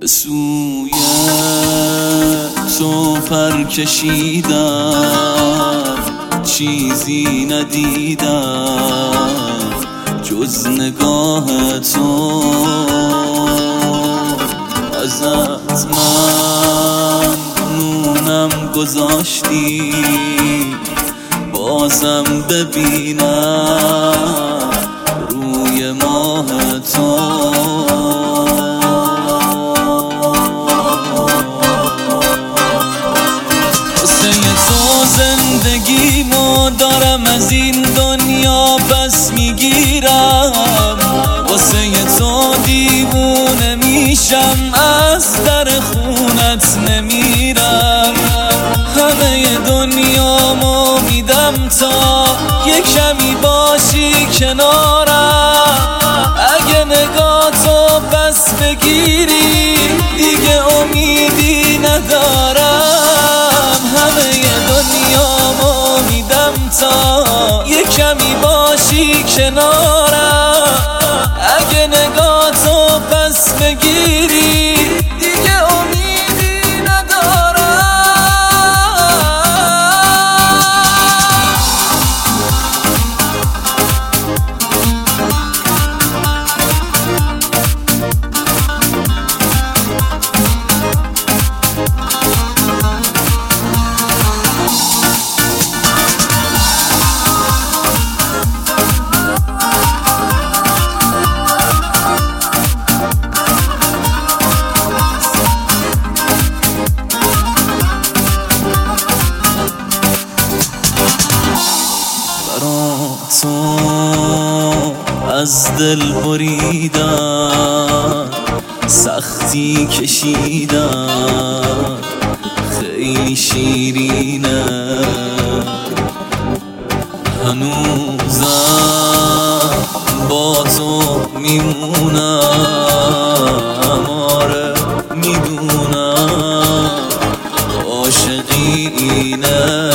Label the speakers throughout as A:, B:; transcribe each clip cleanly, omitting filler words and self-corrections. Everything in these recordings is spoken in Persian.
A: به سوی تو پر کشیدم، چیزی ندیدم جز نگاه تو. ازت ممنونم گذاشتی بازم ببینم روی ماه تو. واسه تو زندگیمو دارم از این دنیا پس میگیرم، واسه تو دیوونه میشم از در خونت نمیرم. همه دنیامو میدم تا یه کمی باشی کنارم. اگه نگاهتو پس بگیری دیگه امیدی ندارم. همه دنیامو میدم تا یه کمی باشی کنارم. اگه نگاهتو پس بگیری دیگه امیدی ندارم. تو از دل بریدم، سختی کشیدم، خیلی شیرینه. هنوزم با تو میمونم، آره میدونم عاشقی اینه.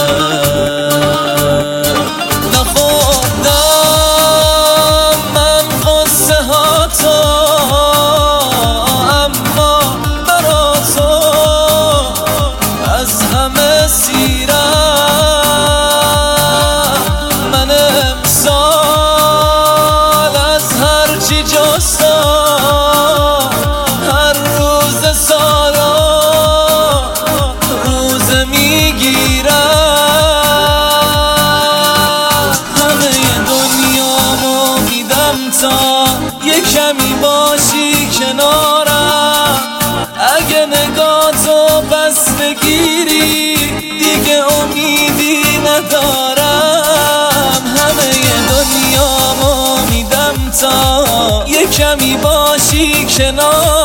A: هر روز سالا روز میگیرم. همه دنیامو میدم تا یه کمی باشی کنارم. اگه نگاهتو پس بگیری دیگه امیدی ندارم. همه دنیامو میدم تا یه کمی باشی کنار.